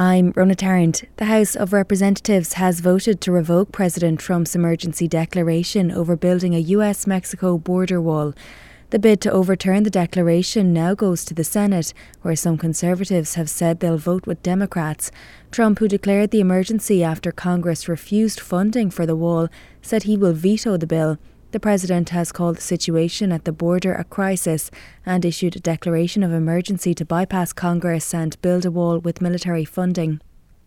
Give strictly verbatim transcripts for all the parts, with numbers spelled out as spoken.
I'm Rona Tarrant. The House of Representatives has voted to revoke President Trump's emergency declaration over building a U S Mexico border wall. The bid to overturn the declaration now goes to the Senate, where some Conservatives have said they'll vote with Democrats. Trump, who declared the emergency after Congress refused funding for the wall, said he will veto the bill. The President has called the situation at the border a crisis and issued a declaration of emergency to bypass Congress and build a wall with military funding.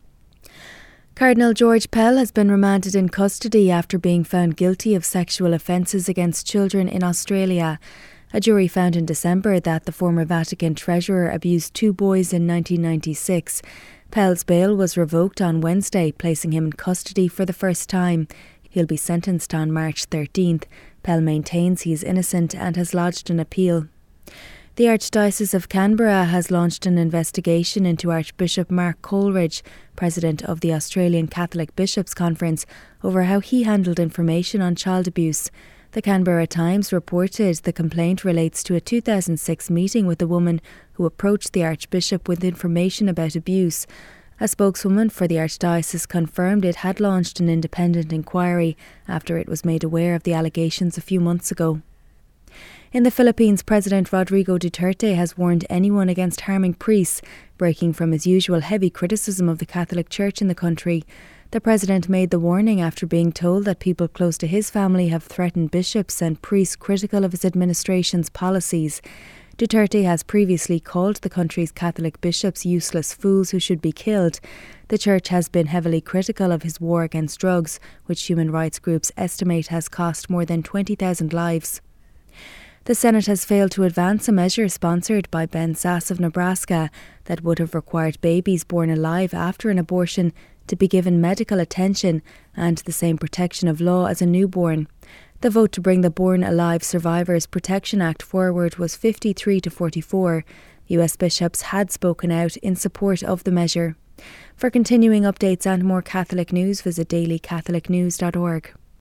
Cardinal George Pell has been remanded in custody after being found guilty of sexual offences against children in Australia. A jury found in December that the former Vatican treasurer abused two boys in nineteen ninety-six. Pell's bail was revoked on Wednesday, placing him in custody for the first time. He'll be sentenced on March thirteenth. Pell maintains he's innocent and has lodged an appeal. The Archdiocese of Canberra has launched an investigation into Archbishop Mark Coleridge, president of the Australian Catholic Bishops' Conference, over how he handled information on child abuse. The Canberra Times reported the complaint relates to a two thousand six meeting with a woman who approached the Archbishop with information about abuse. A spokeswoman for the Archdiocese confirmed it had launched an independent inquiry after it was made aware of the allegations a few months ago. In the Philippines, President Rodrigo Duterte has warned anyone against harming priests, breaking from his usual heavy criticism of the Catholic Church in the country. The president made the warning after being told that people close to his family have threatened bishops and priests critical of his administration's policies. Duterte has previously called the country's Catholic bishops useless fools who should be killed. The church has been heavily critical of his war against drugs, which human rights groups estimate has cost more than twenty thousand lives. The Senate has failed to advance a measure sponsored by Ben Sasse of Nebraska that would have required babies born alive after an abortion to be given medical attention and the same protection of law as a newborn. The vote to bring the Born Alive Survivors Protection Act forward was fifty-three to forty-four. U S bishops had spoken out in support of the measure. For continuing updates and more Catholic news, visit daily catholic news dot org.